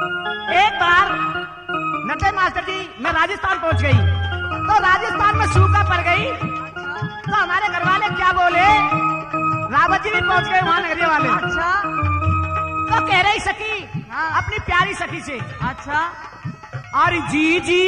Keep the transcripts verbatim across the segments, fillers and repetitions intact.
एक बार नटे मास्टर जी मैं राजस्थान पहुंच गई, तो राजस्थान में सूखा पड़ गई, तो हमारे घर वाले क्या बोले, रावत जी भी पहुंच गए वहां नगरी वाले। अच्छा तो कह रही सखी हाँ। अपनी प्यारी सखी से, अच्छा और जी जी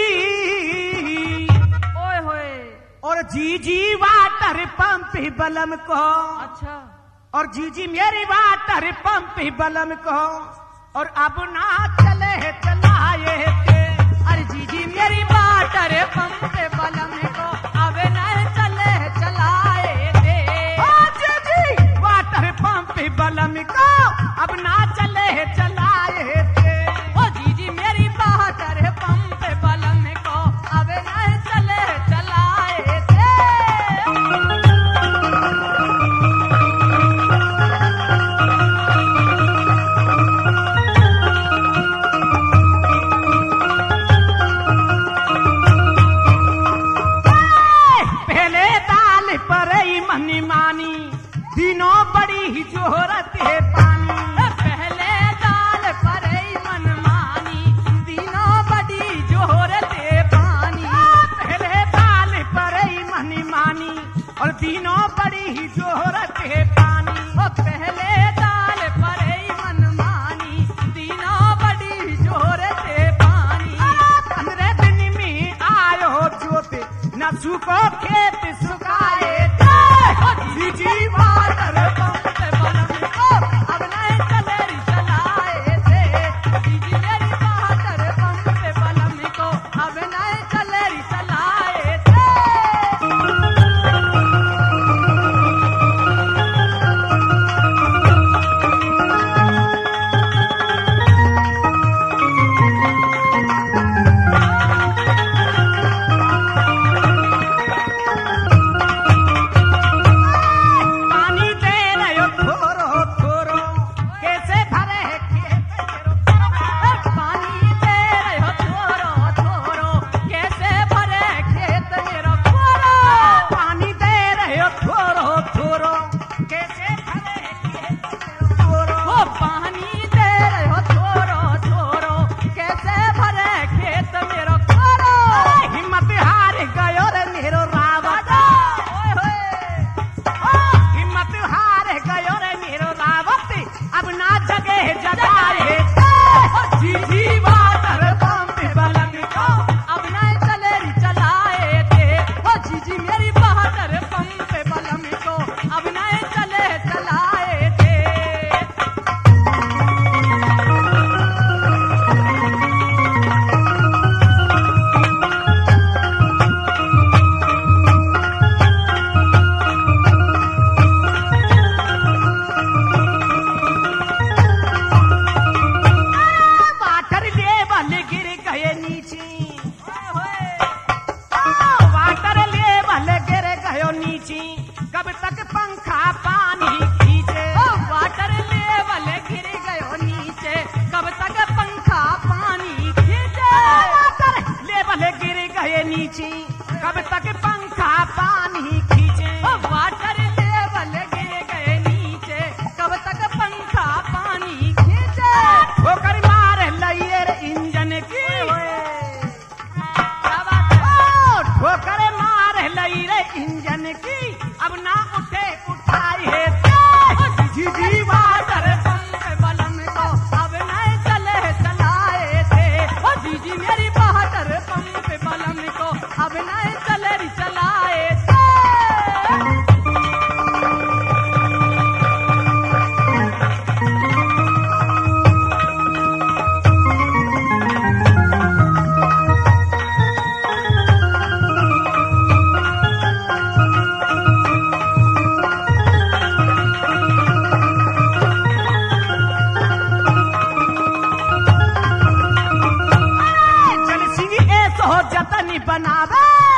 ओए होए और जी जी वाटर पंप ही बलम को, अच्छा और जी जी मेरी वाटर पंप ही बलम को, और अब ना चले चलाए थे। अरे जी जी मेरी वाटर पंप पे बलम को अब नहीं चले चलाए थे। ओ जी जी वाटर पंप ही बलम को अब ना चले चलाए थे। ओ जी जी मेरी वाटर पंप पे बलम को अब नहीं चले चलाए थे। पहले दाल पर ही मनी मानी, दिनों बड़ी ही जोहरत है पानी। पहले दाल पर ही मनमानी, दिनों बड़ी जोहरत है पानी। पहले दाल पर ही मनी मानी, और दिनों बड़ी ही जोहरत है पानी। ओ पहले दाल पर ही मनमानी, दिनों बड़ी जोहरत है पानी। पंद्रह दिन में आयो जोते न सूखो खेत सुखाए थे। जी जी वाटर पंप पे बलम को अब नहीं चले चलाए थे। जी जी मेरी वाटर पंप पे बलम को अब नहीं चले चलाए थे। पानी दे रहे थोरो थोरो, कैसे भरे खेत पानी दे रहे हो थोरो थोरो, कैसे भरे खेत मेरो खोरो। पानी दे रहे थोरो थोरो, कैसे भरे खेत थोरो। ओ पानी दे रहे हो थोरो थोरो, कैसे भरे खेत मेरो खोरो। हिम्मत हार गयो रे मेरो रावत, ओए होए हिम्मत हार गयो रे मेरो रावत, अब ना जगे जगाए। जी जी वाटर पंप बलम को अब नहीं चले चलाए थे। ओ जी जी मेरी बहादुर पंप पे बलम को अब नहीं चले चलाए थे। वाटर लेवल गिर गए नीचे, ओए वाटर लेवल गिर गयो नीचे, कब तक पंखा पानी खींचे। ओ वाटर लेवल गिर गयो नीचे, कब तक पंखा पानी खींचे। वाटर लेवल गिर गए नीचे, कब तक पंखा पानी खींचे। ओ वाटर लेवल गिर गए नीचे, कब तक पंखा पानी खींचे। ठोकर मार लइए रे इंजन की, क्या बात है? ओ, ठोकर मार लई रे इंजन की, अब ना उठे उठाई है। जी जी वाटर पंप पे बलम को अब नहीं चले चलाए थे। ओ जी जी मेरी बहादुर पंप पे बलम को अब नहीं चले चलाए थे। जल सिंह ऐसो जतन बनावे,